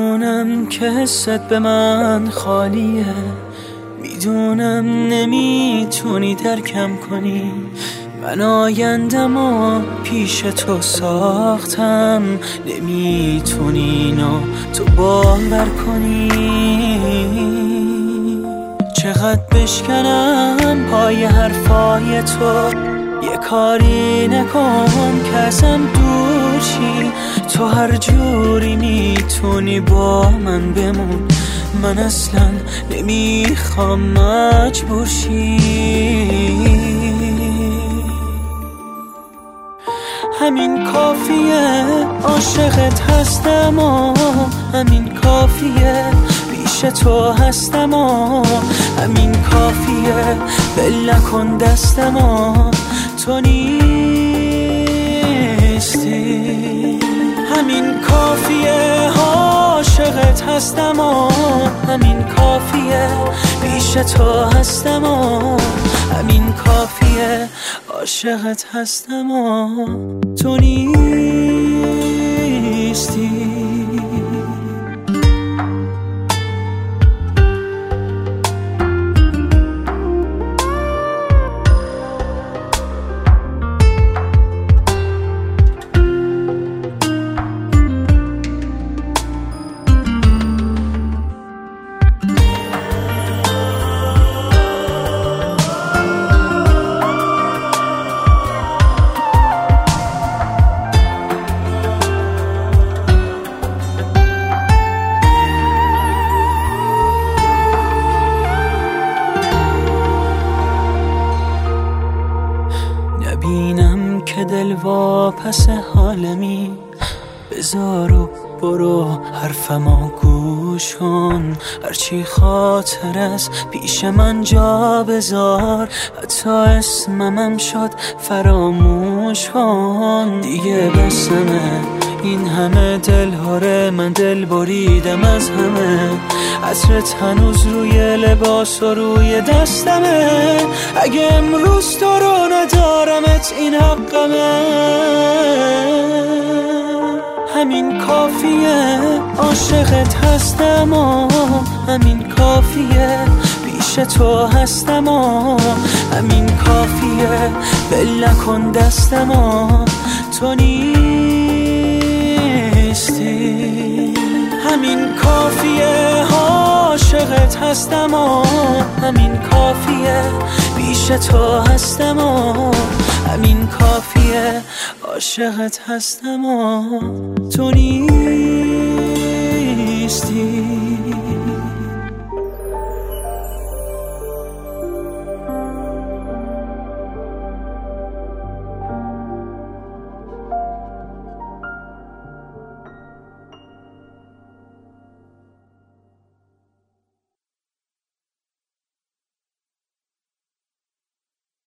میدونم که حست به من خالیه، میدونم نمیتونی درکم کنی. من آیندمو پیش تو ساختم، نمیتونی اینو تو باور کنی. چقدر بشکنم پای حرفای تو، یه کاری نکن که ازم دور شی. تو هر جوری میتونی با من بمون، من اصلا نمیخوام مجبور شی. همین کافیه عاشقت هستم و همین کافیه پیش تو هستم و همین کافیه بل نکن دستم و تو نیستی. همین کافیه عاشقت هستم و همین کافیه پیش تو هستم و همین کافیه عاشقت هستم و تو نیستی. نبینم که دل واپس حالمی، بذار و برو حرفمو گوش کن. هرچی خاطر است پیش من جا بذار، حتی اسممم شد فراموش کن. دیگه بسمه این همه دلهاره، من دل بریدم از همه. عطرت هنوز روی لباس و روی دستمه، اگه امروز تو رو ندارمت این حقمه. همین کافیه عاشقت هستم و همین کافیه پیش تو هستم و همین کافیه بل نکن دستم و تو نیستی. همین کافیه عاشقت هستم و همین کافیه پیش تو هستم و همین کافیه عاشقت هستم و تو نیستی.